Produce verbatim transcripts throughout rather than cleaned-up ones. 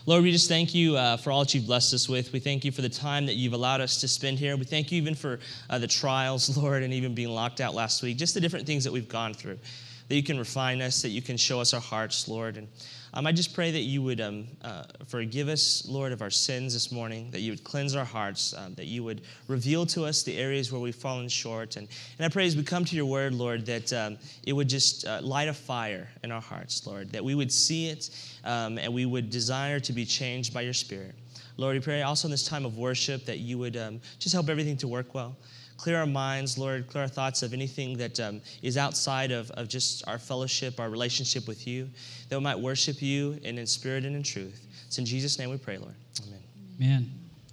Lord, we just thank you uh, for all that you've blessed us with. We thank you for the time that you've allowed us to spend here. We thank you even for uh, the trials, Lord, and even being locked out last week, just the different things that we've gone through, that you can refine us, that you can show us our hearts, Lord. And um, I just pray that you would um, uh, forgive us, Lord, of our sins this morning, that you would cleanse our hearts, um, that you would reveal to us the areas where we've fallen short. And, and I pray as we come to your word, Lord, that um, it would just uh, light a fire in our hearts, Lord, that we would see it um, and we would desire to be changed by your Spirit. Lord, we pray also in this time of worship that you would um, just help everything to work well. Clear our minds, Lord, clear our thoughts of anything that um, is outside of, of just our fellowship, our relationship with you, that we might worship you and in spirit and in truth. It's in Jesus' name we pray, Lord. Amen.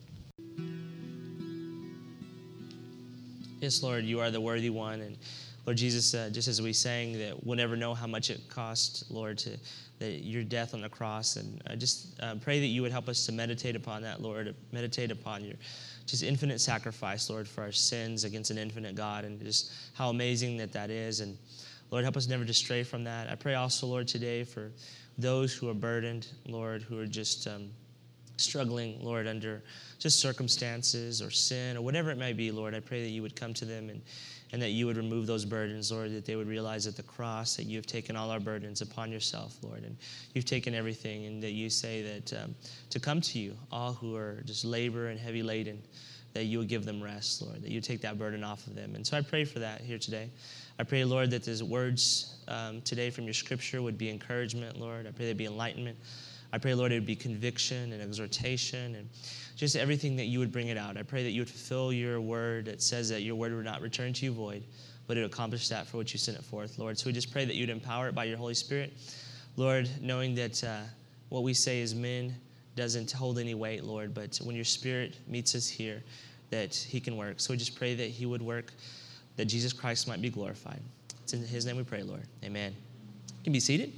Amen. Yes, Lord, you are the worthy one. And Lord Jesus, uh, just as we sang that we'll never know how much it cost, Lord, to that your death on the cross. And I just uh, pray that you would help us to meditate upon that, Lord, to meditate upon your just infinite sacrifice, Lord, for our sins against an infinite God, and just how amazing that that is. And Lord, help us never to stray from that. I pray also, Lord, today for those who are burdened, Lord, who are just um, struggling, Lord, under just circumstances or sin or whatever it may be, Lord. I pray that you would come to them and, and that you would remove those burdens, Lord, that they would realize at the cross that you have taken all our burdens upon yourself, Lord, and you've taken everything, and that you say that um, to come to you, all who are just labor and heavy laden, that you would give them rest, Lord, that you take that burden off of them. And so I pray for that here today. I pray, Lord, that these words um, today from your scripture would be encouragement, Lord. I pray there'd be enlightenment. I pray, Lord, it would be conviction and exhortation and just everything that you would bring it out. I pray that you would fulfill your word that says that your word would not return to you void, but it would accomplish that for which you sent it forth, Lord. So we just pray that you'd empower it by your Holy Spirit, Lord, knowing that uh, what we say as men doesn't hold any weight, Lord, but when your Spirit meets us here, that he can work. So we just pray that he would work, that Jesus Christ might be glorified. It's in his name we pray, Lord. Amen. You can be seated.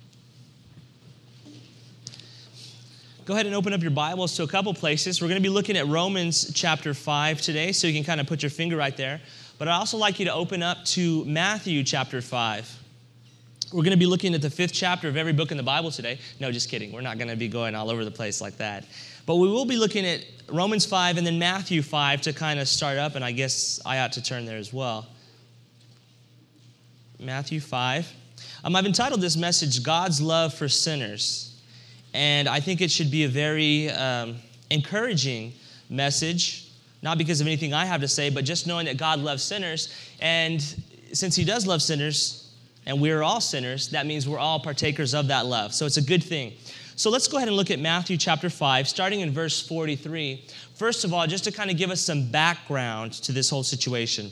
Go ahead and open up your Bibles to a couple places. We're going to be looking at Romans chapter five today, so you can kind of put your finger right there. But I'd also like you to open up to Matthew chapter five. We're going to be looking at the fifth chapter of every book in the Bible today. No, just kidding. We're not going to be going all over the place like that. But we will be looking at Romans five and then Matthew five to kind of start up, and I guess I ought to turn there as well. Matthew five. Um, I've entitled this message, God's Love for Sinners. And I think it should be a very um, encouraging message, not because of anything I have to say, but just knowing that God loves sinners. And since he does love sinners, and we're all sinners, that means we're all partakers of that love. So it's a good thing. So let's go ahead and look at Matthew chapter five, starting in verse forty-three. First of all, just to kind of give us some background to this whole situation.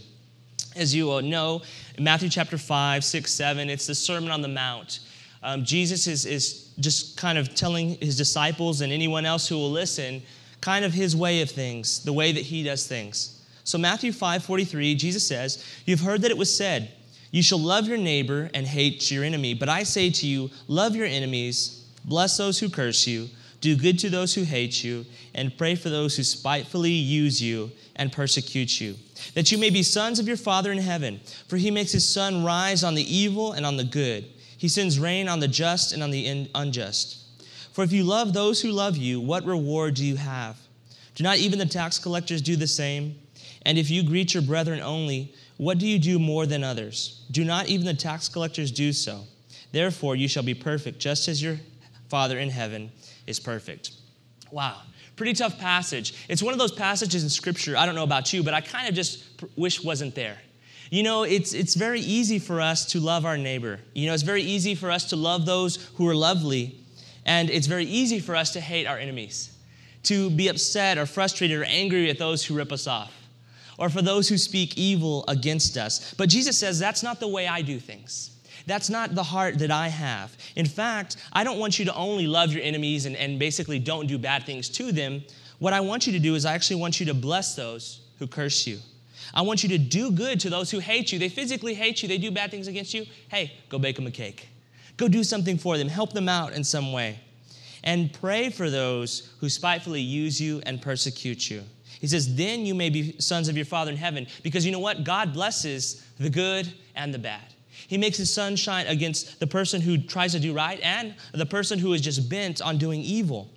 As you all know, in Matthew chapter five, six, seven, it's the Sermon on the Mount. Um, Jesus is, is just kind of telling his disciples and anyone else who will listen kind of his way of things, the way that he does things. So Matthew five forty-three, Jesus says, "You've heard that it was said, 'You shall love your neighbor and hate your enemy.' But I say to you, love your enemies, bless those who curse you, do good to those who hate you, and pray for those who spitefully use you and persecute you, that you may be sons of your Father in heaven. For he makes his sun rise on the evil and on the good. He sends rain on the just and on the unjust. For if you love those who love you, what reward do you have? Do not even the tax collectors do the same? And if you greet your brethren only, what do you do more than others? Do not even the tax collectors do so? Therefore you shall be perfect, just as your Father in heaven is perfect." Wow, pretty tough passage. It's one of those passages in Scripture, I don't know about you, but I kind of just wish wasn't there. You know, it's it's very easy for us to love our neighbor. You know, it's very easy for us to love those who are lovely, and it's very easy for us to hate our enemies, to be upset or frustrated or angry at those who rip us off, or for those who speak evil against us. But Jesus says, that's not the way I do things. That's not the heart that I have. In fact, I don't want you to only love your enemies and, and basically don't do bad things to them. What I want you to do is I actually want you to bless those who curse you. I want you to do good to those who hate you. They physically hate you. They do bad things against you. Hey, go bake them a cake. Go do something for them. Help them out in some way. And pray for those who spitefully use you and persecute you. He says, then you may be sons of your Father in heaven. Because you know what? God blesses the good and the bad. He makes his sun shine against the person who tries to do right and the person who is just bent on doing evil.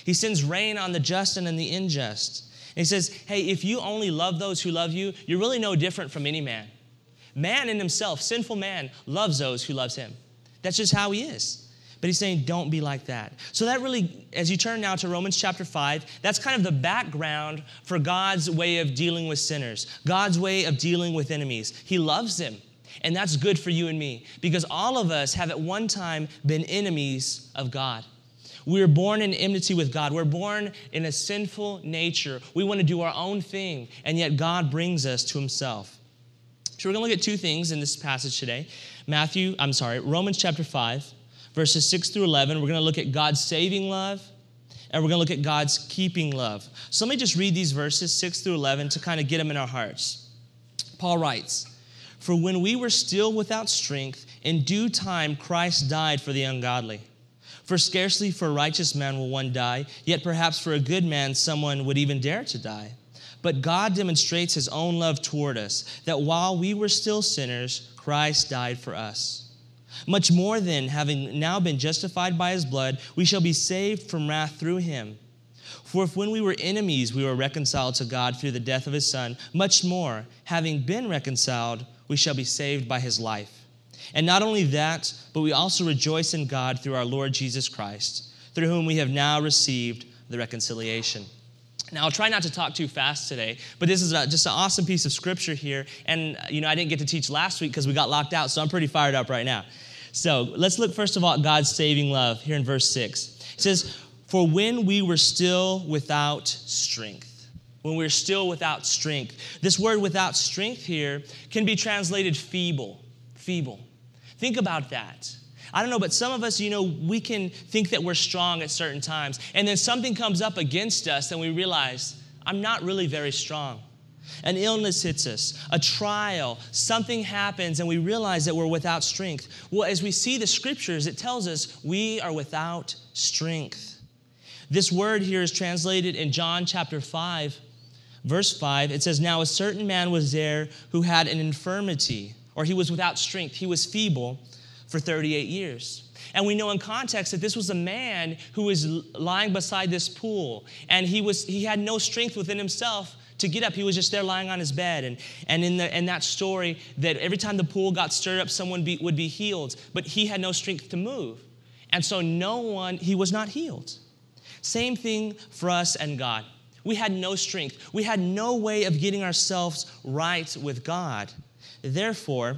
He sends rain on the just and on the unjust. And he says, hey, if you only love those who love you, you're really no different from any man. Man in himself, sinful man, loves those who loves him. That's just how he is. But he's saying, don't be like that. So that really, as you turn now to Romans chapter five, that's kind of the background for God's way of dealing with sinners, God's way of dealing with enemies. He loves them. And that's good for you and me, because all of us have at one time been enemies of God. We were born in enmity with God. We're born in a sinful nature. We want to do our own thing, and yet God brings us to himself. So we're going to look at two things in this passage today. Matthew, I'm sorry, Romans chapter five, verses six through eleven. We're going to look at God's saving love, and we're going to look at God's keeping love. So let me just read these verses, six through eleven, to kind of get them in our hearts. Paul writes, "For when we were still without strength, in due time Christ died for the ungodly. For scarcely for a righteous man will one die, yet perhaps for a good man someone would even dare to die. But God demonstrates his own love toward us, that while we were still sinners, Christ died for us. Much more then, having now been justified by his blood, we shall be saved from wrath through him. For if when we were enemies, we were reconciled to God through the death of his Son, much more, having been reconciled, we shall be saved by his life. And not only that, but we also rejoice in God through our Lord Jesus Christ, through whom we have now received the reconciliation." Now, I'll try not to talk too fast today, but this is a, just an awesome piece of scripture here. And, you know, I didn't get to teach last week because we got locked out, so I'm pretty fired up right now. So let's look first of all at God's saving love here in verse six. It says, "For when we were still without strength." When we were still without strength. This word without strength here can be translated feeble. Feeble. Think about that. I don't know, but some of us, you know, we can think that we're strong at certain times. And then something comes up against us and we realize, I'm not really very strong. An illness hits us, a trial, something happens, and we realize that we're without strength. Well, as we see the scriptures, it tells us we are without strength. This word here is translated in John chapter five, verse five. It says, "Now a certain man was there who had an infirmity," or he was without strength, he was feeble, for thirty-eight years. And we know in context that this was a man who was lying beside this pool, and he was he had no strength within himself to get up. He was just there lying on his bed. And, and in, the, in that story, that every time the pool got stirred up, someone be, would be healed, but he had no strength to move. And so no one, he was not healed. Same thing for us and God. We had no strength. We had no way of getting ourselves right with God. Therefore,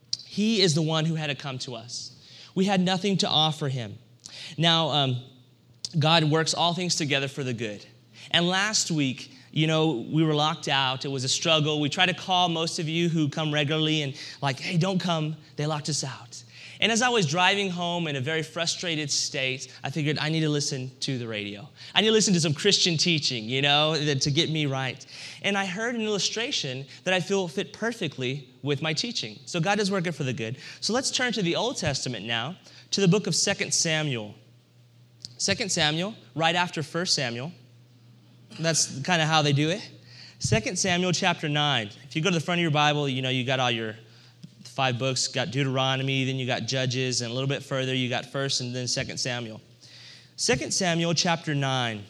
he is the one who had to come to us. We had nothing to offer him. Now, um, God works all things together for the good. And last week, you know, we were locked out. It was a struggle. We tried to call most of you who come regularly and like, hey, don't come. They locked us out. And as I was driving home in a very frustrated state, I figured I need to listen to the radio. I need to listen to some Christian teaching, you know, to get me right. And I heard an illustration that I feel fit perfectly with my teaching. So God is working for the good. So let's turn to the Old Testament now, to the book of Second Samuel. Second Samuel, right after First Samuel. That's kind of how they do it. Second Samuel chapter nine. If you go to the front of your Bible, you know, you got all your five books, got Deuteronomy, then you got Judges, and a little bit further, you got First and then Second Samuel. Second Samuel chapter nine.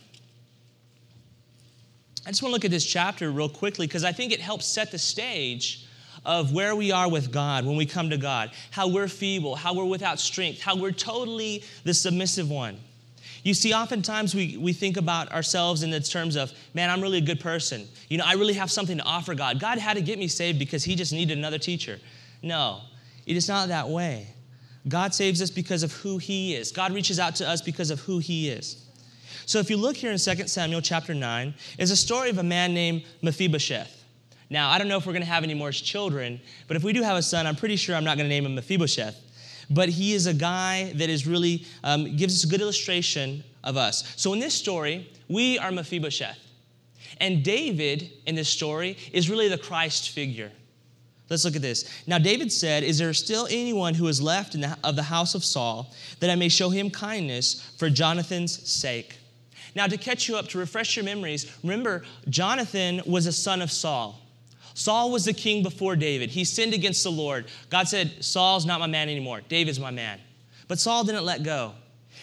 I just want to look at this chapter real quickly because I think it helps set the stage of where we are with God when we come to God, how we're feeble, how we're without strength, how we're totally the submissive one. You see, oftentimes we, we think about ourselves in the terms of, man, I'm really a good person. You know, I really have something to offer God. God had to get me saved because he just needed another teacher. No, it is not that way. God saves us because of who he is. God reaches out to us because of who he is. So if you look here in Second Samuel chapter nine, it's a story of a man named Mephibosheth. Now, I don't know if we're going to have any more children, but if we do have a son, I'm pretty sure I'm not going to name him Mephibosheth. But he is a guy that is really, um, gives us a good illustration of us. So in this story, we are Mephibosheth. And David in this story is really the Christ figure. Let's look at this. Now, David said, "Is there still anyone who is left in the, of the house of Saul, that I may show him kindness for Jonathan's sake?" Now, to catch you up, to refresh your memories, remember, Jonathan was a son of Saul. Saul was the king before David. He sinned against the Lord. God said, Saul's not my man anymore. David's my man. But Saul didn't let go.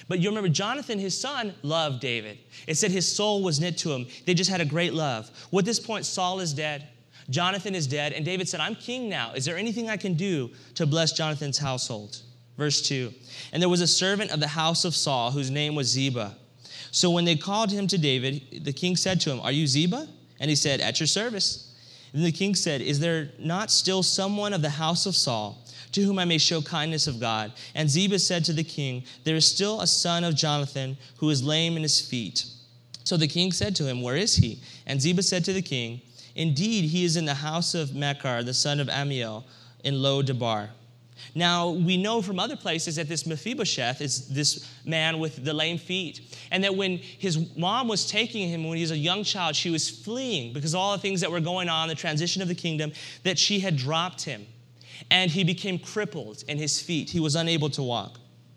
But you remember Jonathan, his son, loved David. It said his soul was knit to him. They just had a great love. Well, at this point, Saul is dead. Jonathan is dead. And David said, I'm king now. Is there anything I can do to bless Jonathan's household? Verse two, and there was a servant of the house of Saul whose name was Ziba. So when they called him to David, the king said to him, are you Ziba? And he said, at your service. And the king said, is there not still someone of the house of Saul to whom I may show kindness of God? And Ziba said to the king, there is still a son of Jonathan who is lame in his feet. So the king said to him, where is he? And Ziba said to the king, indeed, he is in the house of Machir, the son of Ammiel, in Lo-debar. Now, we know from other places that this Mephibosheth is this man with the lame feet. And that when his mom was taking him when he was a young child, she was fleeing because of all the things that were going on, the transition of the kingdom, that she had dropped him. And he became crippled in his feet. He was unable to walk.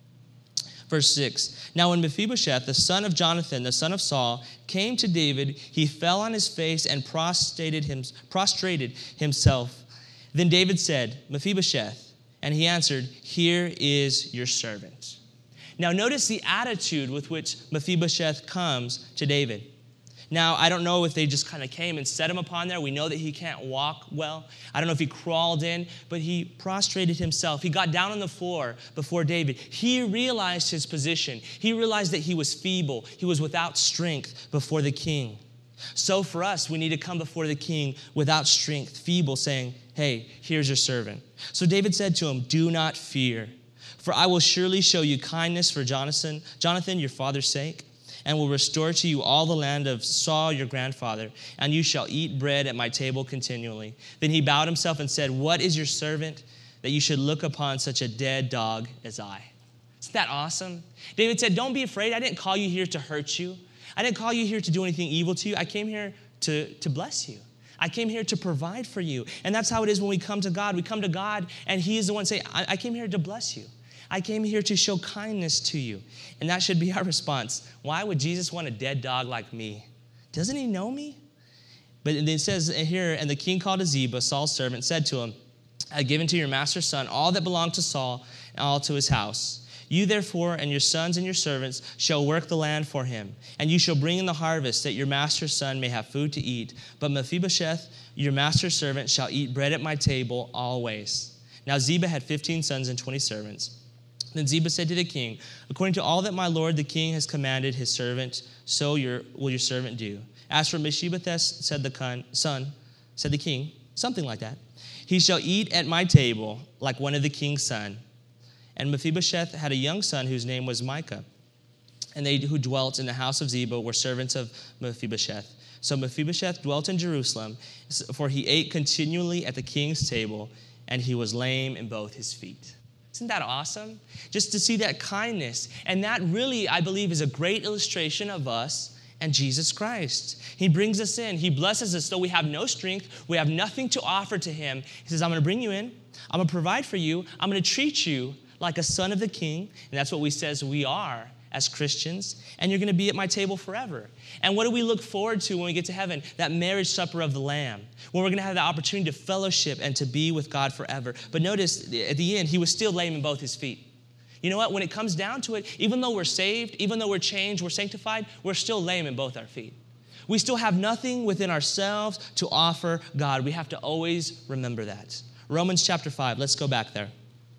Verse six, now when Mephibosheth, the son of Jonathan, the son of Saul, came to David, he fell on his face and prostrated, him, prostrated himself. Then David said, Mephibosheth, and he answered, here is your servant. Now notice the attitude with which Mephibosheth comes to David. Now, I don't know if they just kind of came and set him upon there. We know that he can't walk well. I don't know if he crawled in, but he prostrated himself. He got down on the floor before David. He realized his position. He realized that he was feeble. He was without strength before the king. So for us, we need to come before the king without strength, feeble, saying, hey, here's your servant. So David said to him, do not fear, for I will surely show you kindness for Jonathan, Jonathan, your father's sake, and will restore to you all the land of Saul, your grandfather, and you shall eat bread at my table continually. Then he bowed himself and said, what is your servant that you should look upon such a dead dog as I? Isn't that awesome? David said, don't be afraid. I didn't call you here to hurt you. I didn't call you here to do anything evil to you. I came here to, to bless you. I came here to provide for you. And that's how it is when we come to God. We come to God, and he is the one saying, I, I came here to bless you. I came here to show kindness to you. And that should be our response. Why would Jesus want a dead dog like me? Doesn't he know me? But it says here, and the king called to Ziba, Saul's servant, said to him, I have given to your master's son all that belonged to Saul and all to his house. You therefore and your sons and your servants shall work the land for him, and you shall bring in the harvest, that your master's son may have food to eat. But Mephibosheth, your master's servant, shall eat bread at my table always. Now Ziba had fifteen sons and twenty servants. Then Ziba said to the king, according to all that my lord the king has commanded his servant, so your, will your servant do. As for Mephibosheth, said the son, said the king, something like that, he shall eat at my table like one of the king's son. And Mephibosheth had a young son whose name was Micah. And they who dwelt in the house of Ziba were servants of Mephibosheth. So Mephibosheth dwelt in Jerusalem, for he ate continually at the king's table, and he was lame in both his feet. Isn't that awesome? Just to see that kindness. And that really, I believe, is a great illustration of us and Jesus Christ. He brings us in. He blesses us though we have no strength. We have nothing to offer to him. He says, I'm going to bring you in. I'm going to provide for you. I'm going to treat you like a son of the king. And that's what we says we are as Christians. And you're going to be at my table forever. And what do we look forward to when we get to heaven? That marriage supper of the Lamb, when we're going to have the opportunity to fellowship and to be with God forever. But notice, at the end, he was still lame in both his feet. You know what? When it comes down to it, even though we're saved, even though we're changed, we're sanctified, we're still lame in both our feet. We still have nothing within ourselves to offer God. We have to always remember that. Romans chapter five, let's go back there.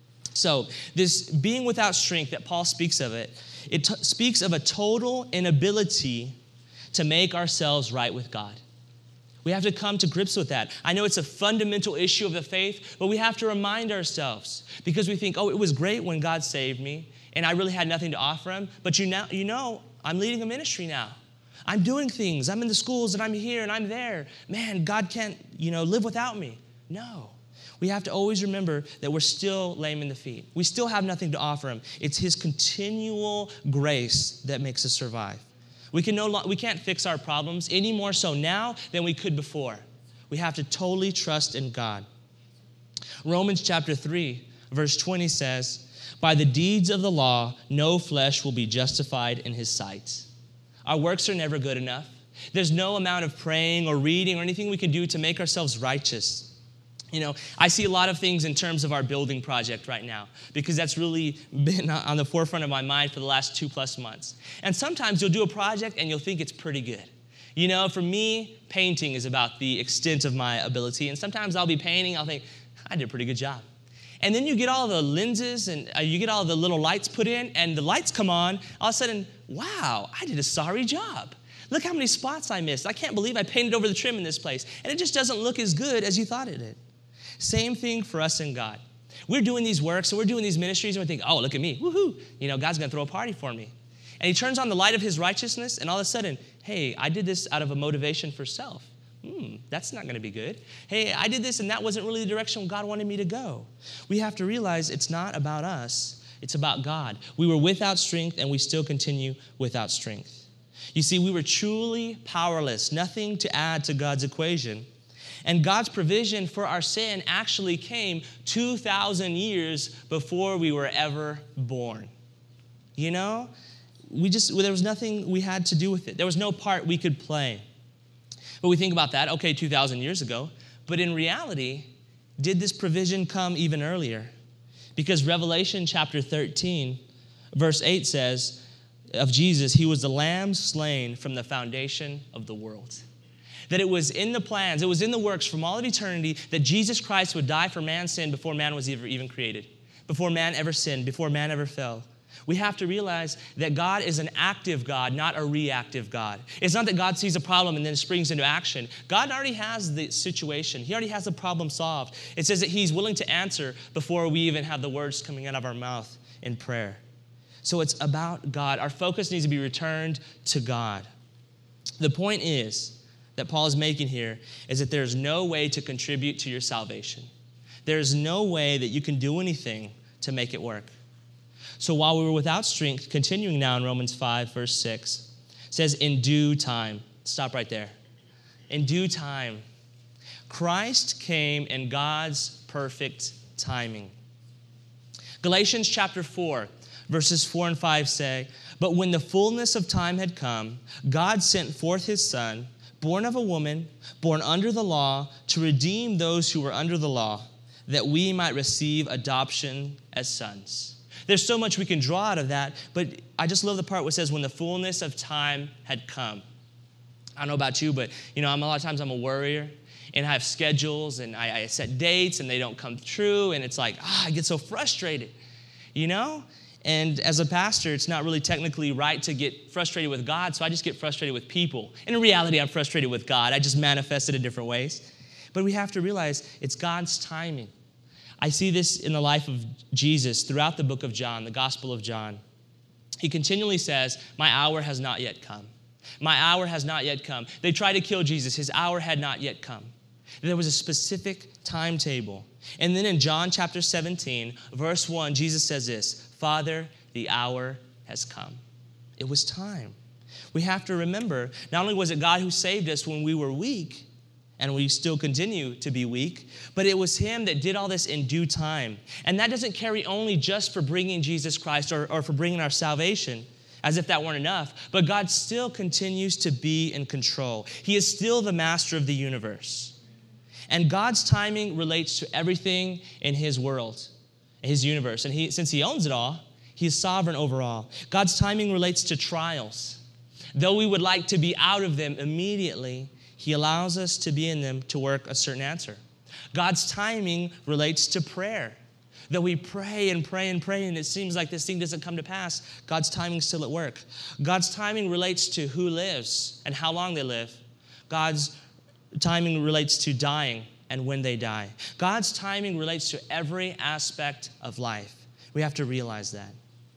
So this being without strength that Paul speaks of it, it t- speaks of a total inability to make ourselves right with God. We have to come to grips with that. I know it's a fundamental issue of the faith, but we have to remind ourselves because we think, oh, it was great when God saved me and I really had nothing to offer him. But you know, you know, I'm leading a ministry now. I'm doing things. I'm in the schools and I'm here and I'm there. Man, God can't, you know, live without me. No. We have to always remember that we're still lame in the feet. We still have nothing to offer him. It's his continual grace that makes us survive. We can no lo- we can't fix our problems any more so now than we could before. We have to totally trust in God. Romans chapter three, verse twenty says, by the deeds of the law, no flesh will be justified in his sight. Our works are never good enough. There's no amount of praying or reading or anything we can do to make ourselves righteous. You know, I see a lot of things in terms of our building project right now because that's really been on the forefront of my mind for the last two plus months. And sometimes you'll do a project and you'll think it's pretty good. You know, for me, painting is about the extent of my ability. And sometimes I'll be painting, I'll think, I did a pretty good job. And then you get all the lenses and uh, you get all the little lights put in and the lights come on. All of a sudden, wow, I did a sorry job. Look how many spots I missed. I can't believe I painted over the trim in this place. And it just doesn't look as good as you thought it did. Same thing for us and God. We're doing these works, so we're doing these ministries, and we think, oh, look at me, woohoo. You know, God's going to throw a party for me. And he turns on the light of his righteousness, and all of a sudden, hey, I did this out of a motivation for self. Hmm, that's not going to be good. Hey, I did this, and that wasn't really the direction God wanted me to go. We have to realize it's not about us. It's about God. We were without strength, and we still continue without strength. You see, we were truly powerless, nothing to add to God's equation. And God's provision for our sin actually came two thousand years before we were ever born. You know, we just, there was nothing we had to do with it. There was no part we could play. But we think about that, okay, two thousand years ago. But in reality, did this provision come even earlier? Because Revelation chapter thirteen, verse eight says of Jesus, he was the lamb slain from the foundation of the world. That it was in the plans, it was in the works from all of eternity that Jesus Christ would die for man's sin before man was ever even created, before man ever sinned, before man ever fell. We have to realize that God is an active God, not a reactive God. It's not that God sees a problem and then springs into action. God already has the situation. He already has the problem solved. It says that he's willing to answer before we even have the words coming out of our mouth in prayer. So it's about God. Our focus needs to be returned to God. The point is, that Paul is making here is that there's no way to contribute to your salvation. There's no way that you can do anything to make it work. So while we were without strength, continuing now in Romans five, verse six, says, in due time. Stop right there. In due time. Christ came in God's perfect timing. Galatians chapter four, verses four and five say, but when the fullness of time had come, God sent forth his Son, born of a woman, born under the law, to redeem those who were under the law, that we might receive adoption as sons. There's so much we can draw out of that, but I just love the part where it says, when the fullness of time had come. I don't know about you, but you know, I'm a lot of times I'm a worrier, and I have schedules, and I, I set dates, and they don't come true, and it's like, ah, I get so frustrated, you know? And as a pastor, it's not really technically right to get frustrated with God, so I just get frustrated with people. And in reality, I'm frustrated with God. I just manifest it in different ways. But we have to realize it's God's timing. I see this in the life of Jesus throughout the book of John, the Gospel of John. He continually says, my hour has not yet come. My hour has not yet come. They tried to kill Jesus. His hour had not yet come. There was a specific timetable. And then in John chapter seventeen, verse one, Jesus says this, Father, the hour has come. It was time. We have to remember, not only was it God who saved us when we were weak, and we still continue to be weak, but it was him that did all this in due time. And that doesn't carry only just for bringing Jesus Christ or, or for bringing our salvation, as if that weren't enough, but God still continues to be in control. He is still the master of the universe. And God's timing relates to everything in his world, his universe. And he, since he owns it all, he's sovereign over all. God's timing relates to trials. Though we would like to be out of them immediately, he allows us to be in them to work a certain answer. God's timing relates to prayer. Though we pray and pray and pray and it seems like this thing doesn't come to pass, God's timing is still at work. God's timing relates to who lives and how long they live. God's timing relates to dying and when they die. God's timing relates to every aspect of life. We have to realize that.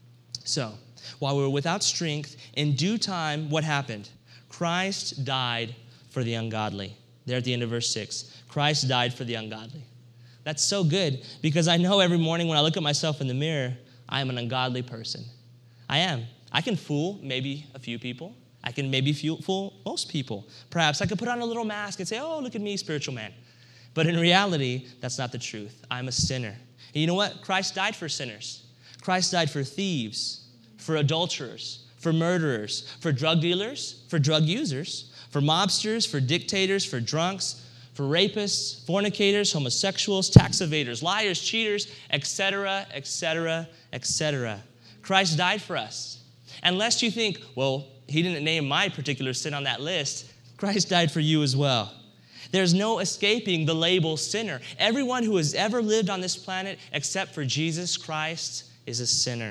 So, while we were without strength, in due time, what happened? Christ died for the ungodly. There at the end of verse six, Christ died for the ungodly. That's so good because I know every morning when I look at myself in the mirror, I am an ungodly person. I am. I can fool maybe a few people. I can maybe fool most people. Perhaps I could put on a little mask and say, oh, look at me, spiritual man. But in reality, that's not the truth. I'm a sinner. And you know what? Christ died for sinners. Christ died for thieves, for adulterers, for murderers, for drug dealers, for drug users, for mobsters, for dictators, for drunks, for rapists, fornicators, homosexuals, tax evaders, liars, cheaters, et cetera, et cetera, et cetera. Christ died for us. Unless you think, well, he didn't name my particular sin on that list, Christ died for you as well. There's no escaping the label sinner. Everyone who has ever lived on this planet except for Jesus Christ is a sinner.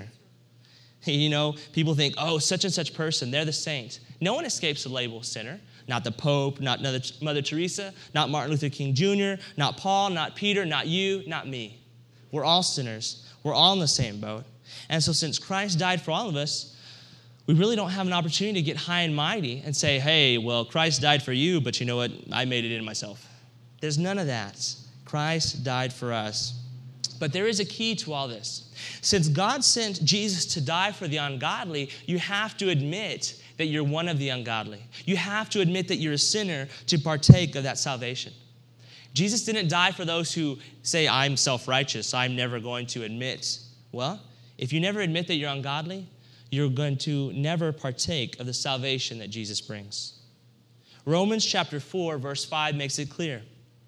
You know, people think, oh, such and such person, they're the saint. No one escapes the label sinner. Not the Pope, not Mother Teresa, not Martin Luther King Junior, not Paul, not Peter, not you, not me. We're all sinners. We're all in the same boat. And so since Christ died for all of us, we really don't have an opportunity to get high and mighty and say, hey, well, Christ died for you, but you know what? I made it in myself. There's none of that. Christ died for us. But there is a key to all this. Since God sent Jesus to die for the ungodly, you have to admit that you're one of the ungodly. You have to admit that you're a sinner to partake of that salvation. Jesus didn't die for those who say, I'm self-righteous, I'm never going to admit. Well, if you never admit that you're ungodly, you're going to never partake of the salvation that Jesus brings. Romans chapter four, verse five makes it clear.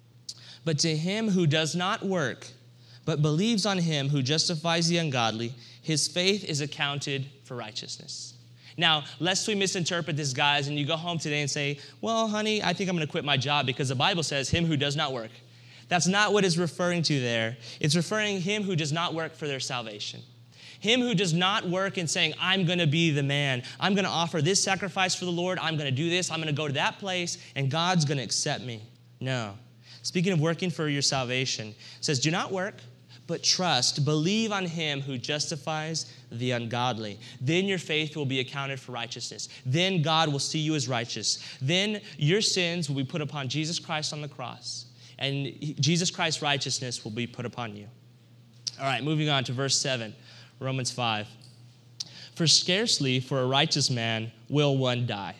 But to him who does not work, but believes on him who justifies the ungodly, his faith is accounted for righteousness. Now, lest we misinterpret this, guys, and you go home today and say, well, honey, I think I'm going to quit my job because the Bible says him who does not work. That's not what it's referring to there. It's referring him who does not work for their salvation. Him who does not work in saying, I'm going to be the man. I'm going to offer this sacrifice for the Lord. I'm going to do this. I'm going to go to that place, and God's going to accept me. No. Speaking of working for your salvation, it says, do not work, but trust, believe on him who justifies the ungodly. Then your faith will be accounted for righteousness. Then God will see you as righteous. Then your sins will be put upon Jesus Christ on the cross, and Jesus Christ's righteousness will be put upon you. All right, moving on to verse seven, Romans five. For scarcely for a righteous man will one die.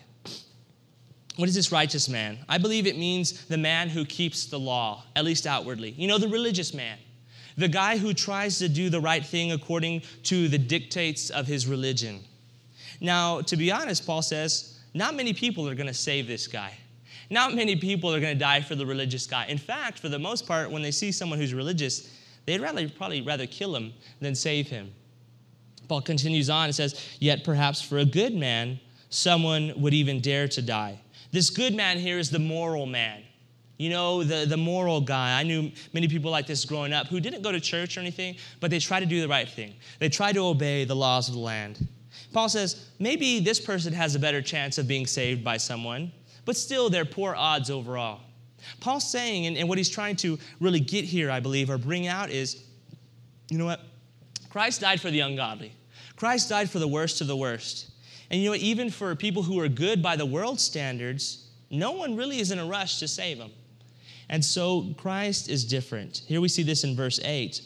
What is this righteous man? I believe it means the man who keeps the law, at least outwardly. You know, the religious man. The guy who tries to do the right thing according to the dictates of his religion. Now, to be honest, Paul says, not many people are going to save this guy. Not many people are going to die for the religious guy. In fact, for the most part, when they see someone who's religious, they'd rather, probably rather kill him than save him. Paul continues on and says, yet perhaps for a good man, someone would even dare to die. This good man here is the moral man. You know, the, the moral guy. I knew many people like this growing up who didn't go to church or anything, but they try to do the right thing. They try to obey the laws of the land. Paul says, maybe this person has a better chance of being saved by someone, but still they're poor odds overall. Paul's saying, and, and what he's trying to really get here, I believe, or bring out is, you know what? Christ died for the ungodly. Christ died for the worst of the worst. And you know what? Even for people who are good by the world's standards, no one really is in a rush to save them. And so Christ is different. Here we see this in verse eight.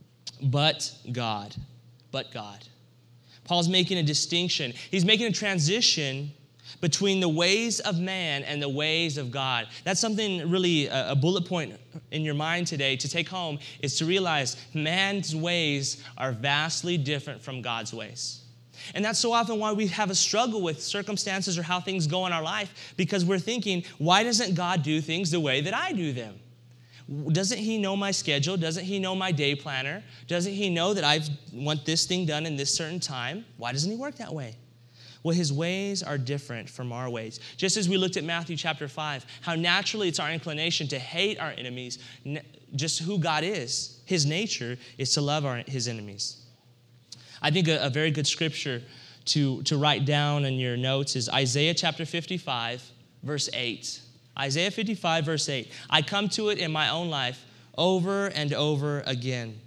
But God. But God. Paul's making a distinction. He's making a transition between the ways of man and the ways of God. That's something really, a bullet point in your mind today to take home, is to realize man's ways are vastly different from God's ways. And that's so often why we have a struggle with circumstances or how things go in our life, because we're thinking, why doesn't God do things the way that I do them? Doesn't he know my schedule? Doesn't he know my day planner? Doesn't he know that I want this thing done in this certain time? Why doesn't he work that way? Well, his ways are different from our ways. Just as we looked at Matthew chapter five, how naturally it's our inclination to hate our enemies, just who God is. His nature is to love our, his enemies. I think a, a very good scripture to, to write down in your notes is Isaiah chapter fifty-five, verse eight. Isaiah fifty-five, verse eight. I come to it in my own life over and over again.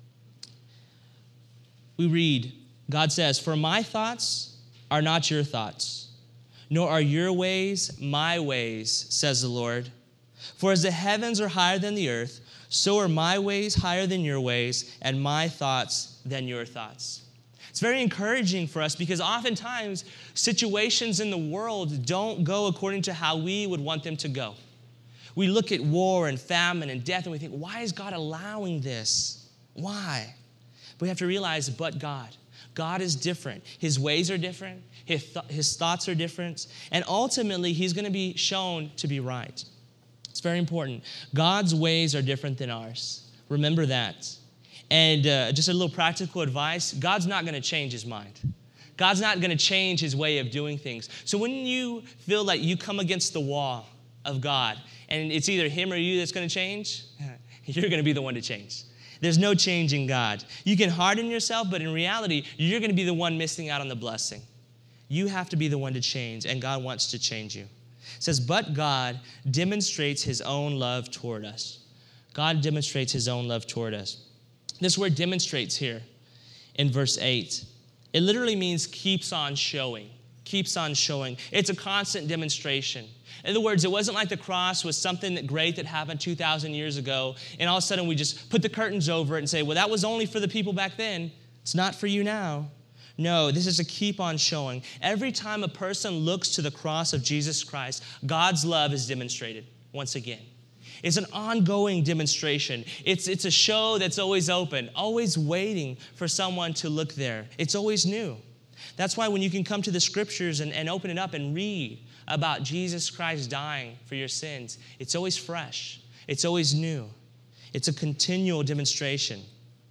We read, God says, for my thoughts are not your thoughts, nor are your ways my ways, says the Lord. For as the heavens are higher than the earth, so are my ways higher than your ways, and my thoughts than your thoughts. It's very encouraging for us because oftentimes situations in the world don't go according to how we would want them to go. We look at war and famine and death and we think, why is God allowing this? Why? But we have to realize, but God. God is different. His ways are different. His, th- his thoughts are different. And ultimately, he's going to be shown to be right. It's very important. God's ways are different than ours. Remember that. And uh, just a little practical advice, God's not going to change his mind. God's not going to change his way of doing things. So when you feel like you come against the wall of God, and it's either him or you that's going to change, you're going to be the one to change. There's no changing God. You can harden yourself, but in reality, you're going to be the one missing out on the blessing. You have to be the one to change, and God wants to change you. It says, but God demonstrates his own love toward us. God demonstrates his own love toward us. This word demonstrates here in verse eight. It literally means keeps on showing, keeps on showing. It's a constant demonstration. In other words, it wasn't like the cross was something that great that happened two thousand years ago, and all of a sudden we just put the curtains over it and say, well, that was only for the people back then. It's not for you now. No, this is a keep on showing. Every time a person looks to the cross of Jesus Christ, God's love is demonstrated once again. It's an ongoing demonstration. It's, it's a show that's always open, always waiting for someone to look there. It's always new. That's why when you can come to the scriptures and, and open it up and read about Jesus Christ dying for your sins, it's always fresh. It's always new. It's a continual demonstration.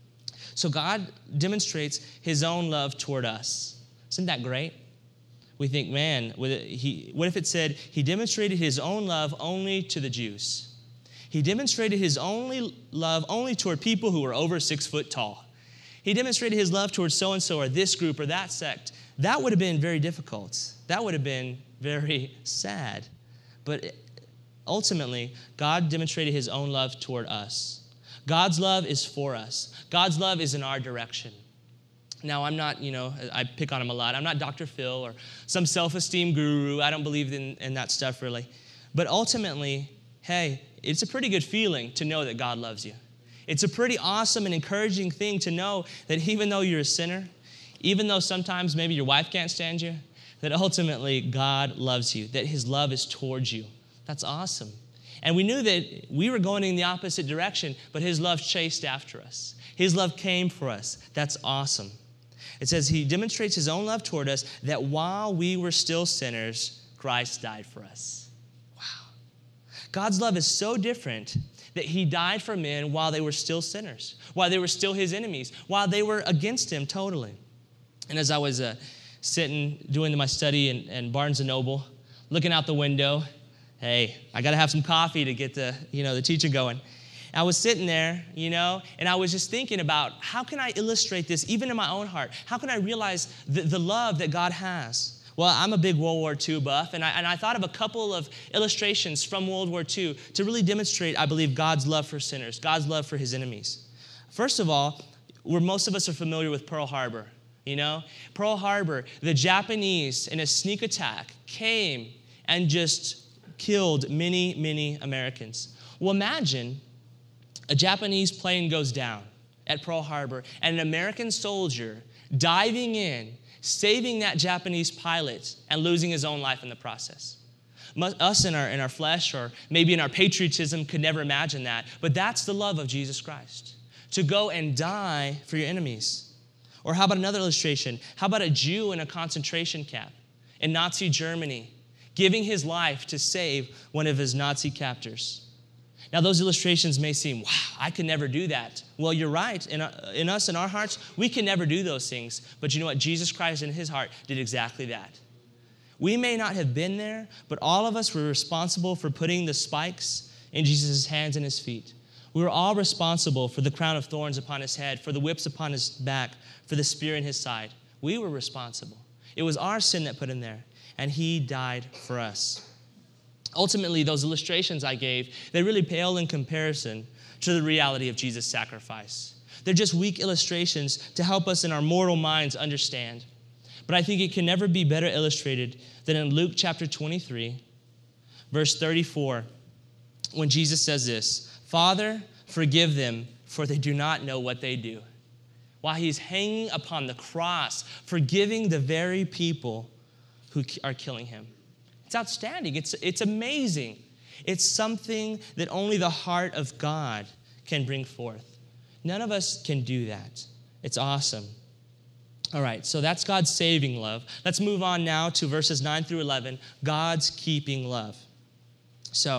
So God demonstrates his own love toward us. Isn't that great? We think, man, what if it said he demonstrated his own love only to the Jews? He demonstrated his only love only toward people who were over six foot tall. He demonstrated his love towards so-and-so or this group or that sect. That would have been very difficult. That would have been very sad. But ultimately, God demonstrated his own love toward us. God's love is for us. God's love is in our direction. Now, I'm not, you know, I pick on him a lot. I'm not Doctor Phil or some self-esteem guru. I don't believe in, in that stuff really. But ultimately, hey, it's a pretty good feeling to know that God loves you. It's a pretty awesome and encouraging thing to know that even though you're a sinner, even though sometimes maybe your wife can't stand you, that ultimately God loves you, that his love is towards you. That's awesome. And we knew that we were going in the opposite direction, but his love chased after us. His love came for us. That's awesome. It says he demonstrates his own love toward us, that while we were still sinners, Christ died for us. Wow. God's love is so different that he died for men while they were still sinners, while they were still his enemies, while they were against him totally. And as I was uh, sitting, doing my study in, in Barnes and Noble, looking out the window, hey, I got to have some coffee to get the, you know, the teaching going. I was sitting there, you know, and I was just thinking about how can I illustrate this even in my own heart? How can I realize the, the love that God has? Well, I'm a big World War Two buff, and I, and I thought of a couple of illustrations from World War Two to really demonstrate, I believe, God's love for sinners, God's love for his enemies. First of all, where most of us are familiar with Pearl Harbor, you know? Pearl Harbor, the Japanese, in a sneak attack, came and just killed many, many Americans. Well, imagine a Japanese plane goes down at Pearl Harbor and an American soldier diving in, saving that Japanese pilot and losing his own life in the process. Us in our, in our flesh or maybe in our patriotism could never imagine that, but that's the love of Jesus Christ, to go and die for your enemies. Or how about another illustration? How about a Jew in a concentration camp in Nazi Germany, giving his life to save one of his Nazi captors? Now, those illustrations may seem, wow, I could never do that. Well, you're right. In, uh, in us, in our hearts, we can never do those things. But you know what? Jesus Christ in his heart did exactly that. We may not have been there, but all of us were responsible for putting the spikes in Jesus' hands and his feet. We were all responsible for the crown of thorns upon his head, for the whips upon his back, for the spear in his side. We were responsible. It was our sin that put him there, and he died for us. Ultimately, those illustrations I gave, they really pale in comparison to the reality of Jesus' sacrifice. They're just weak illustrations to help us in our mortal minds understand. But I think it can never be better illustrated than in Luke chapter twenty-three, verse thirty-four, when Jesus says this, "Father, forgive them, for they do not know what they do." While he's hanging upon the cross, forgiving the very people who are killing him. It's outstanding. It's, it's amazing. It's something that only the heart of God can bring forth. None of us can do that. It's awesome. All right, so that's God's saving love. Let's move on now to verses nine through eleven, God's keeping love. So,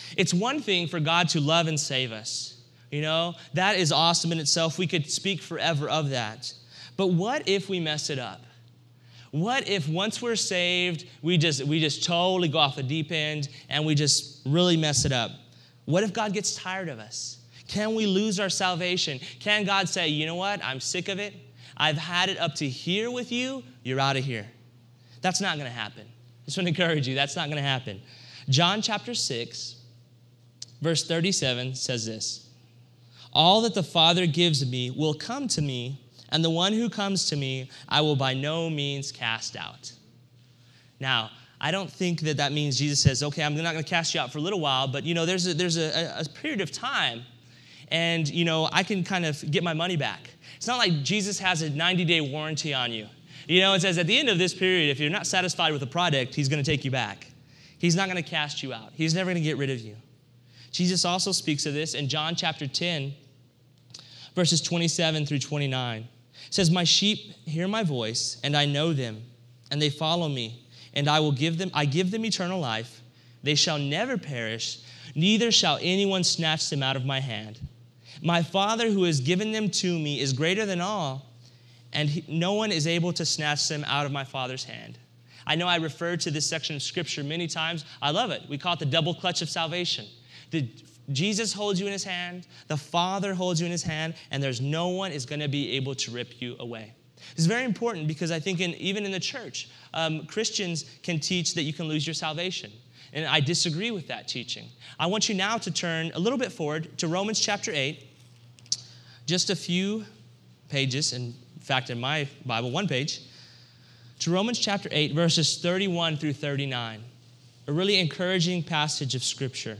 It's one thing for God to love and save us. You know, that is awesome in itself. We could speak forever of that. But what if we mess it up? What if once we're saved, we just we just totally go off the deep end and we just really mess it up? What if God gets tired of us? Can we lose our salvation? Can God say, you know what, I'm sick of it. I've had it up to here with you. You're out of here. That's not going to happen. I just want to encourage you, that's not going to happen. John chapter six, verse thirty-seven says this. All that the Father gives me will come to me, and the one who comes to me, I will by no means cast out. Now, I don't think that that means Jesus says, okay, I'm not going to cast you out for a little while, but, you know, there's a, there's a, a period of time, and, you know, I can kind of get my money back. It's not like Jesus has a ninety-day warranty on you. You know, it says at the end of this period, if you're not satisfied with the product, he's going to take you back. He's not going to cast you out. He's never going to get rid of you. Jesus also speaks of this in John chapter ten, verses twenty-seven through twenty-nine. It says, my sheep hear my voice, and I know them, and they follow me, and I will give them, I give them eternal life. They shall never perish, neither shall anyone snatch them out of my hand. My Father who has given them to me is greater than all, and he, no one is able to snatch them out of my Father's hand. I know I referred to this section of Scripture many times. I love it. We call it the double clutch of salvation. The Jesus holds you in his hand, the Father holds you in his hand, and there's no one is going to be able to rip you away. It's very important because I think in, even in the church, um, Christians can teach that you can lose your salvation. And I disagree with that teaching. I want you now to turn a little bit forward to Romans chapter eight, just a few pages, in fact, in my Bible, one page, to Romans chapter eight, verses thirty-one through thirty-nine, a really encouraging passage of Scripture.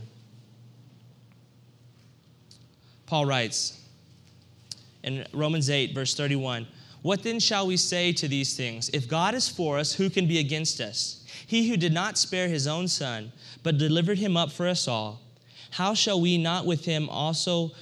Paul writes in Romans eight, verse thirty-one, what then shall we say to these things? If God is for us, who can be against us? He who did not spare his own son, but delivered him up for us all, how shall we not with him also,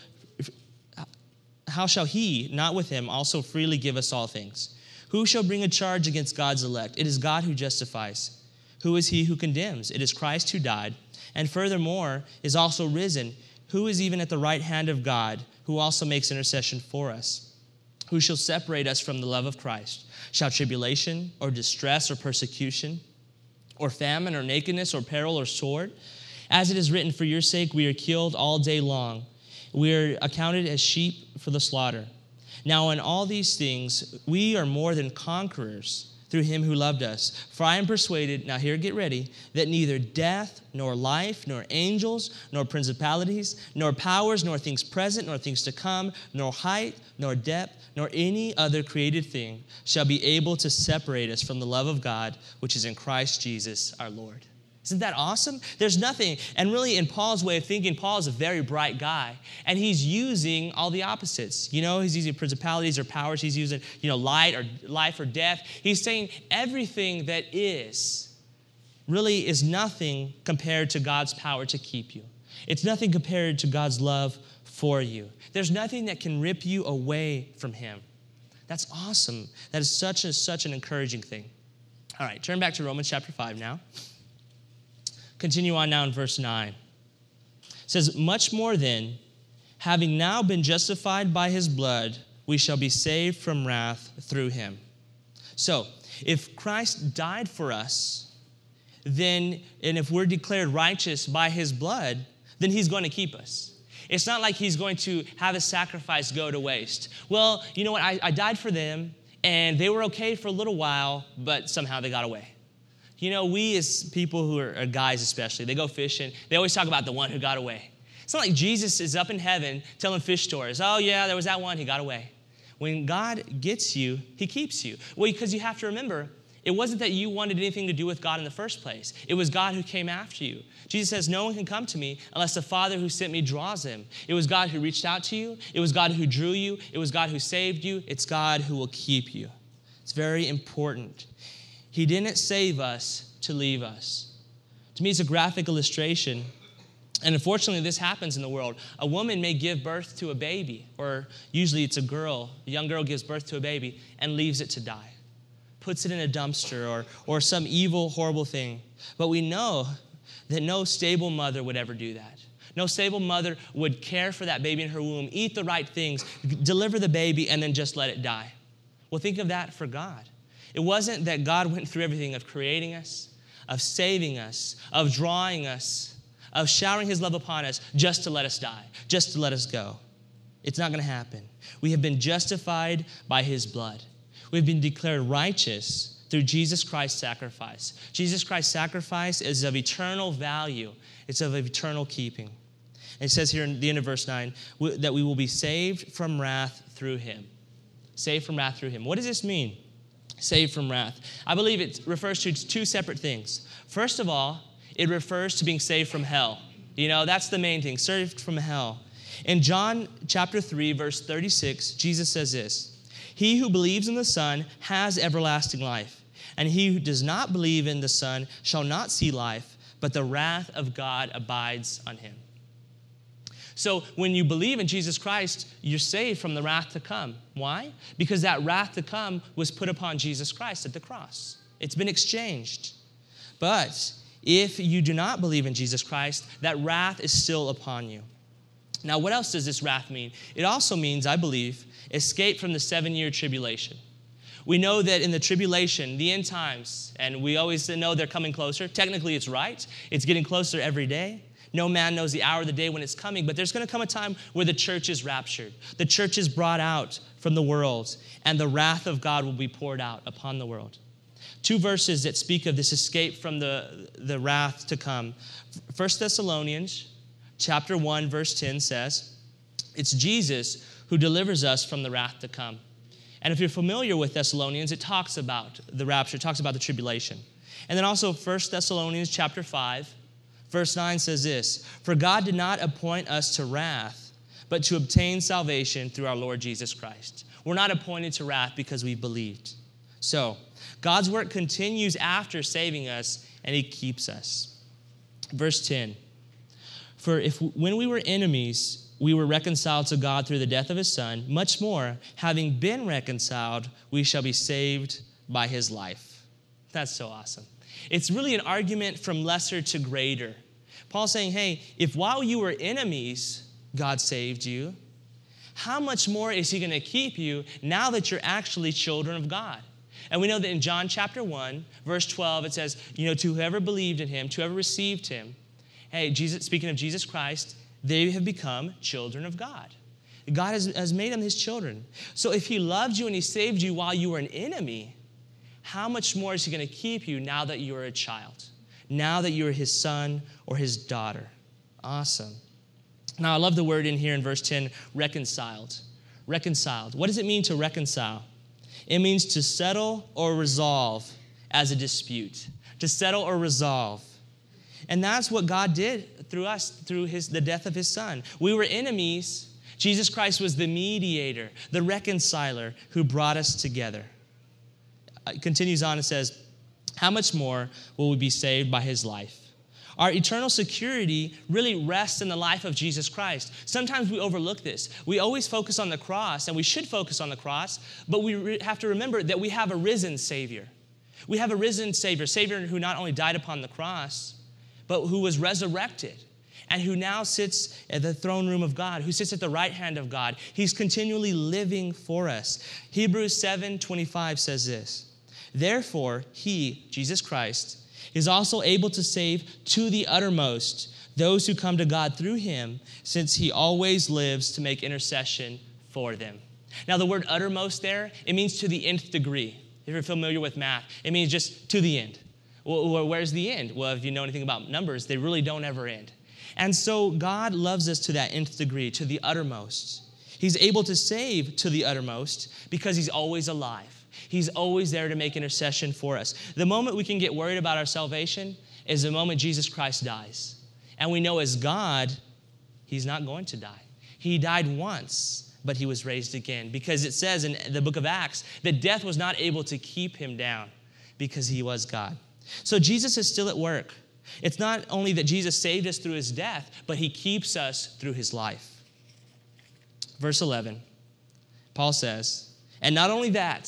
how shall he not with him also freely give us all things? Who shall bring a charge against God's elect? It is God who justifies. Who is he who condemns? It is Christ who died, and furthermore is also risen, who is even at the right hand of God, who also makes intercession for us. Who shall separate us from the love of Christ? Shall tribulation or distress or persecution or famine or nakedness or peril or sword? As it is written, for your sake we are killed all day long. We are accounted as sheep for the slaughter. Now in all these things we are more than conquerors through him who loved us. For I am persuaded, now here, get ready, that neither death, nor life, nor angels, nor principalities, nor powers, nor things present, nor things to come, nor height, nor depth, nor any other created thing shall be able to separate us from the love of God, which is in Christ Jesus our Lord. Isn't that awesome? There's nothing. And really, in Paul's way of thinking, Paul is a very bright guy. And he's using all the opposites. You know, he's using principalities or powers. He's using, you know, light or life or death. He's saying everything that is really is nothing compared to God's power to keep you. It's nothing compared to God's love for you. There's nothing that can rip you away from him. That's awesome. That is such a, such an encouraging thing. All right, turn back to Romans chapter five now. Continue on now in verse nine. It says, much more then, having now been justified by his blood, we shall be saved from wrath through him. So, if Christ died for us, then, and if we're declared righteous by his blood, then he's going to keep us. It's not like he's going to have his sacrifice go to waste. Well, you know what, I, I died for them, and they were okay for a little while, but somehow they got away. You know, we as people who are, are guys especially, they go fishing, they always talk about the one who got away. It's not like Jesus is up in heaven telling fish stories. Oh, yeah, there was that one, he got away. When God gets you, he keeps you. Well, because you have to remember, it wasn't that you wanted anything to do with God in the first place. It was God who came after you. Jesus says, no one can come to me unless the Father who sent me draws them. It was God who reached out to you. It was God who drew you. It was God who saved you. It's God who will keep you. It's very important. He didn't save us to leave us. To me, it's a graphic illustration. And unfortunately, this happens in the world. A woman may give birth to a baby, or usually it's a girl. A young girl gives birth to a baby and leaves it to die. Puts it in a dumpster or, or some evil, horrible thing. But we know that no stable mother would ever do that. No stable mother would care for that baby in her womb, eat the right things, deliver the baby, and then just let it die. Well, think of that for God. It wasn't that God went through everything of creating us, of saving us, of drawing us, of showering his love upon us just to let us die, just to let us go. It's not going to happen. We have been justified by his blood. We've been declared righteous through Jesus Christ's sacrifice. Jesus Christ's sacrifice is of eternal value. It's of eternal keeping. And it says here in the end of verse nine that we will be saved from wrath through him. Saved from wrath through him. What does this mean? Saved from wrath. I believe it refers to two separate things. First of all, it refers to being saved from hell. You know, that's the main thing, saved from hell. In John chapter three, verse thirty-six, Jesus says this, "He who believes in the Son has everlasting life, and he who does not believe in the Son shall not see life, but the wrath of God abides on him." So when you believe in Jesus Christ, you're saved from the wrath to come. Why? Because that wrath to come was put upon Jesus Christ at the cross. It's been exchanged. But if you do not believe in Jesus Christ, that wrath is still upon you. Now, what else does this wrath mean? It also means, I believe, escape from the seven-year tribulation. We know that in the tribulation, the end times, and we always know they're coming closer. Technically, it's right. It's getting closer every day. No man knows the hour of the day when it's coming, but there's going to come a time where the church is raptured. The church is brought out from the world, and the wrath of God will be poured out upon the world. Two verses that speak of this escape from the, the wrath to come. First Thessalonians chapter one, verse ten says, it's Jesus who delivers us from the wrath to come. And if you're familiar with Thessalonians, it talks about the rapture, it talks about the tribulation. And then also First Thessalonians chapter five, verse nine says this, "For God did not appoint us to wrath, but to obtain salvation through our Lord Jesus Christ." We're not appointed to wrath because we believed. So, God's work continues after saving us, and he keeps us. Verse ten, "For if when we were enemies, we were reconciled to God through the death of his Son, much more, having been reconciled, we shall be saved by his life." That's so awesome. It's really an argument from lesser to greater. Paul's saying, hey, if while you were enemies, God saved you, how much more is he going to keep you now that you're actually children of God? And we know that in John chapter one, verse twelve, it says, you know, to whoever believed in him, to whoever received him, hey, Jesus, speaking of Jesus Christ, they have become children of God. God has, has made them his children. So if he loved you and he saved you while you were an enemy, how much more is he going to keep you now that you are a child? Now that you are his son or his daughter? Awesome. Now, I love the word in here in verse ten, reconciled. Reconciled. What does it mean to reconcile? It means to settle or resolve as a dispute. To settle or resolve. And that's what God did through us, through his, the death of his son. We were enemies. Jesus Christ was the mediator, the reconciler who brought us together. It continues on and says, how much more will we be saved by his life? Our eternal security really rests in the life of Jesus Christ. Sometimes we overlook this. We always focus on the cross, and we should focus on the cross, but we re- have to remember that we have a risen Savior. We have a risen Savior, Savior who not only died upon the cross, but who was resurrected and who now sits at the throne room of God, who sits at the right hand of God. He's continually living for us. Hebrews seven twenty-five says this, therefore, he, Jesus Christ, is also able to save to the uttermost those who come to God through him, since he always lives to make intercession for them. Now, the word uttermost there, it means to the nth degree. If you're familiar with math, it means just to the end. Well, where's the end? Well, if you know anything about numbers, they really don't ever end. And so God loves us to that nth degree, to the uttermost. He's able to save to the uttermost because he's always alive. He's always there to make intercession for us. The moment we can get worried about our salvation is the moment Jesus Christ dies. And we know as God, he's not going to die. He died once, but he was raised again, because it says in the book of Acts that death was not able to keep him down because he was God. So Jesus is still at work. It's not only that Jesus saved us through his death, but he keeps us through his life. Verse eleven, Paul says, and not only that,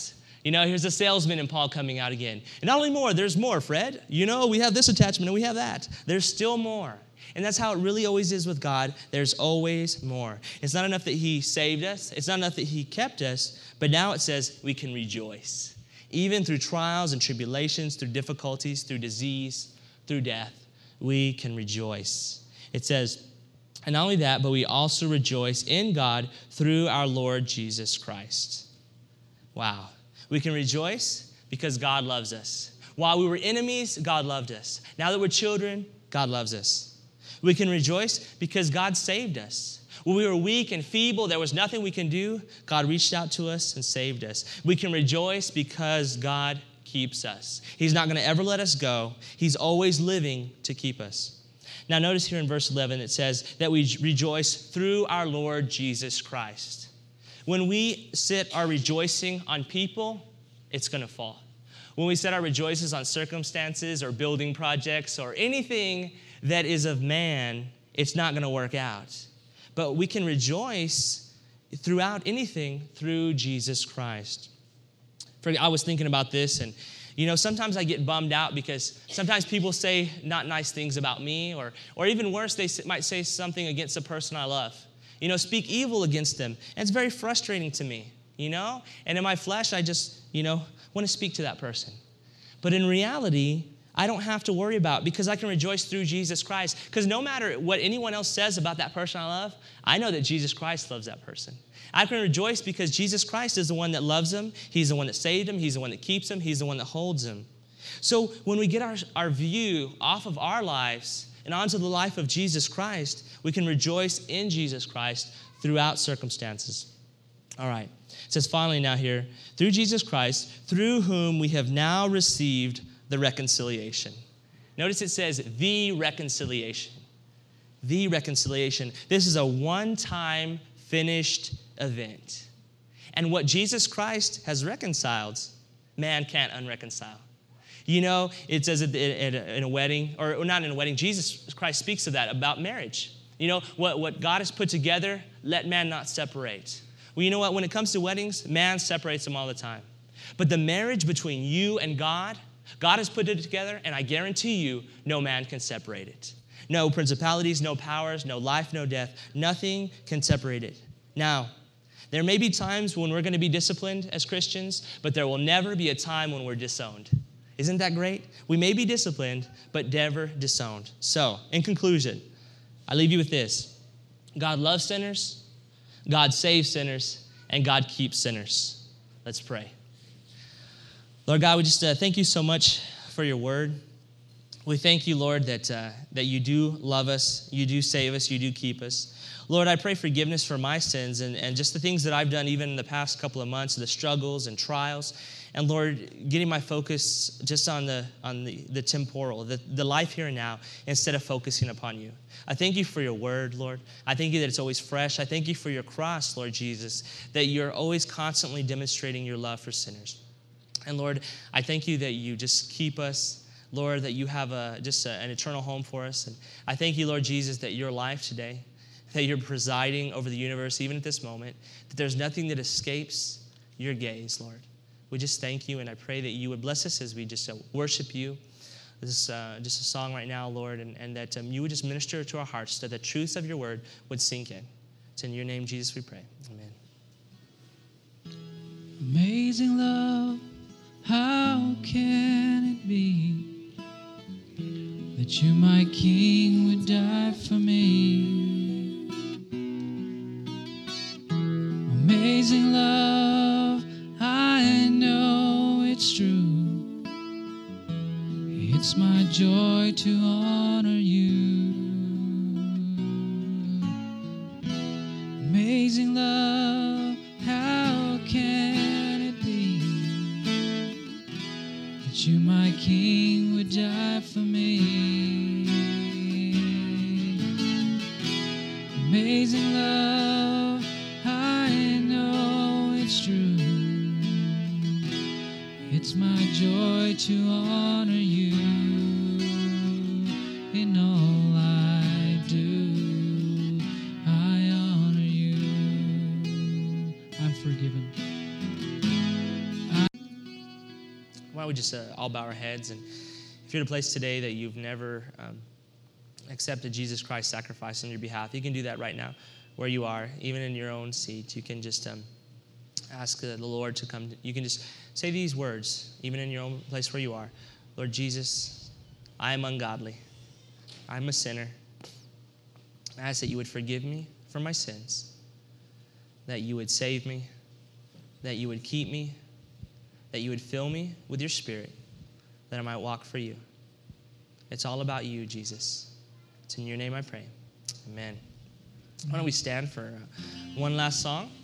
You know, here's the salesman in Paul coming out again. And not only more, there's more, Fred. You know, we have this attachment and we have that. There's still more. And that's how it really always is with God. There's always more. It's not enough that he saved us. It's not enough that he kept us. But now it says we can rejoice. Even through trials and tribulations, through difficulties, through disease, through death, we can rejoice. It says, and not only that, but we also rejoice in God through our Lord Jesus Christ. Wow. We can rejoice because God loves us. While we were enemies, God loved us. Now that we're children, God loves us. We can rejoice because God saved us. When we were weak and feeble, there was nothing we can do. God reached out to us and saved us. We can rejoice because God keeps us. He's not going to ever let us go. He's always living to keep us. Now notice here in verse eleven, it says that we rejoice through our Lord Jesus Christ. When we sit our rejoicing on people, it's going to fall. When we set our rejoices on circumstances or building projects or anything that is of man, it's not going to work out. But we can rejoice throughout anything through Jesus Christ. I was thinking about this, and you know, sometimes I get bummed out because sometimes people say not nice things about me, or or even worse, they might say something against a person I love. You know, speak evil against them. And it's very frustrating to me, you know? And in my flesh, I just, you know, want to speak to that person. But in reality, I don't have to worry about it because I can rejoice through Jesus Christ. Because no matter what anyone else says about that person I love, I know that Jesus Christ loves that person. I can rejoice because Jesus Christ is the one that loves him. He's the one that saved him. He's the one that keeps him. He's the one that holds him. So when we get our, our view off of our lives and onto the life of Jesus Christ, we can rejoice in Jesus Christ throughout circumstances. All right. It says finally now here, through Jesus Christ, through whom we have now received the reconciliation. Notice it says the reconciliation. The reconciliation. This is a one-time finished event. And what Jesus Christ has reconciled, man can't unreconcile. You know, it says in a wedding, or not in a wedding, Jesus Christ speaks of that, about marriage. You know, what, what God has put together, let man not separate. Well, you know what? When it comes to weddings, man separates them all the time. But the marriage between you and God, God has put it together, and I guarantee you, no man can separate it. No principalities, no powers, no life, no death. Nothing can separate it. Now, there may be times when we're going to be disciplined as Christians, but there will never be a time when we're disowned. Isn't that great? We may be disciplined, but never disowned. So, in conclusion, I leave you with this. God loves sinners, God saves sinners, and God keeps sinners. Let's pray. Lord God, we just uh, thank you so much for your word. We thank you, Lord, that uh, that you do love us, you do save us, you do keep us. Lord, I pray forgiveness for my sins and, and just the things that I've done even in the past couple of months, the struggles and trials. And Lord, getting my focus just on the on the, the temporal, the, the life here and now, instead of focusing upon you. I thank you for your word, Lord. I thank you that it's always fresh. I thank you for your cross, Lord Jesus, that you're always constantly demonstrating your love for sinners. And Lord, I thank you that you just keep us, Lord, that you have a just a, an eternal home for us. And I thank you, Lord Jesus, that your life today, that you're presiding over the universe even at this moment, that there's nothing that escapes your gaze, Lord. We just thank you, and I pray that you would bless us as we just uh, worship you. This is uh, just a song right now, Lord, and, and that um, you would just minister to our hearts, that the truths of your word would sink in. It's in your name, Jesus, we pray. Amen. Amazing love, how can it be that you, my King, would die for me? Amazing love, I know it's true. It's my joy to honor you. Amazing love, how can it be that you, my King, would die for me? Amazing love, I know it's true. It's my joy to honor you in all I do. I honor you. I'm forgiven. I we just uh, all bow our heads? And if you're in a place today that you've never um, accepted Jesus Christ's sacrifice on your behalf, you can do that right now where you are, even in your own seat. You can just um, ask uh, the Lord to come. You can just say these words, even in your own place where you are. Lord Jesus, I am ungodly. I'm a sinner. I ask that you would forgive me for my sins, that you would save me, that you would keep me, that you would fill me with your Spirit, that I might walk for you. It's all about you, Jesus. It's in your name I pray. Amen. Why don't we stand for uh, one last song?